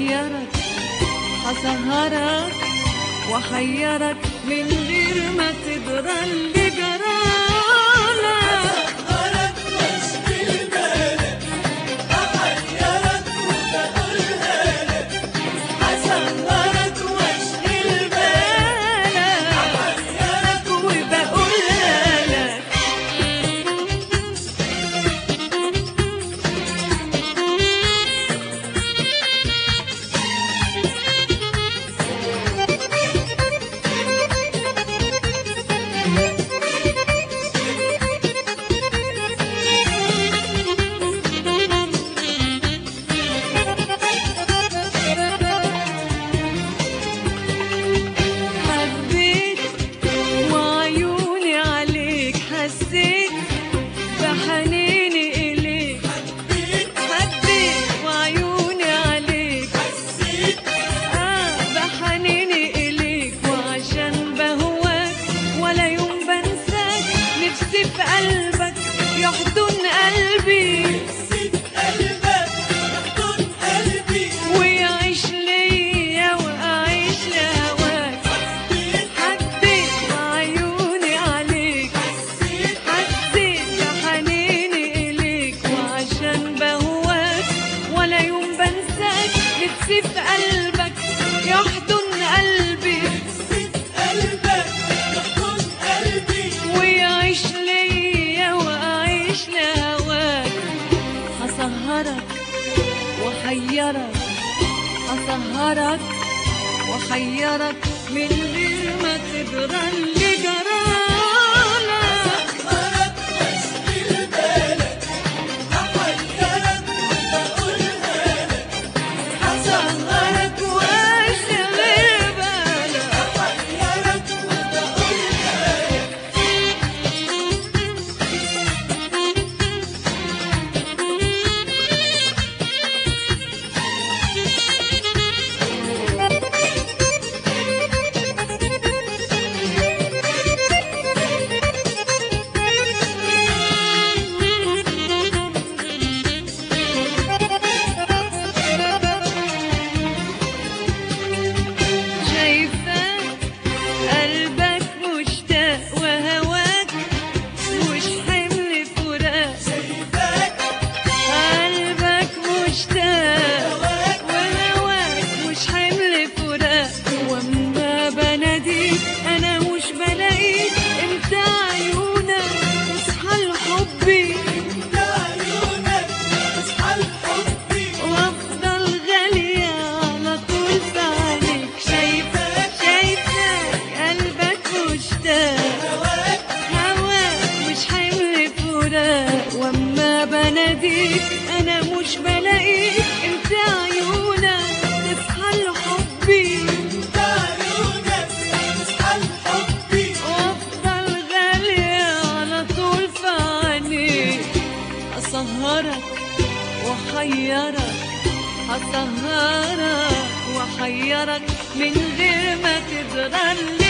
وأحيرك، هسهرك وأحيرك من غير ما تدرى اللي جرالك. هسهرك واشغل بالك، أحيرك وبقولها لك. هسهرك واشغل بالك، أحيرك وبقولها لك. حبيت وعيوني عليك، حسيت بحنيني إليك. حبيت وعيوني عليك، حسيت بحنيني إليك. وعشان بهواك ولا يوم بنساك، نفسي في قلبك يحضن قلبي، نسيت قلبك يحضن قلبي. ويعيش ليا وأعيش لهواك. حبيت وعيوني عليك، حسيت حسيت بحنيني إليك. وعشان بهواك ولا يوم بنساك، نفسي في قلبك يحضن قلبي، نسيت قلبك يحضن قلبي. ويعيش ليا وأعيش لهواك. هسهرك وأحيرك، هسهرك وأحيرك من غير ما تدرى اللي جرالك. هسهرك واشغل بالك، أحيرك وبقولها لك. هسهرك وأشغل بالك، أحيرك وبقولها لك. شايفاك قلبك مشتاق، وهواك مش حمل فراق. شايفاك قلبك مشتاق هواك وهواك مش حمل فراق. واما بناديك انا مش بلاقيك، انت عيونك تصحى لحبي، انت عيونك تصحى لحبي. وافضل غالية على طول في عينيك. شايفاك قلبك مشتاق، هواك هواك مش حمل فراق. واما بناديك انا مش بلاقيك، انت عيونك تصحى لحبي، انت عيونك تصحى لحبي. وافضل غالية على طول في عينيك. اسهرك واحيرك، هسهرك واحيرك من غير ما تدرى اللي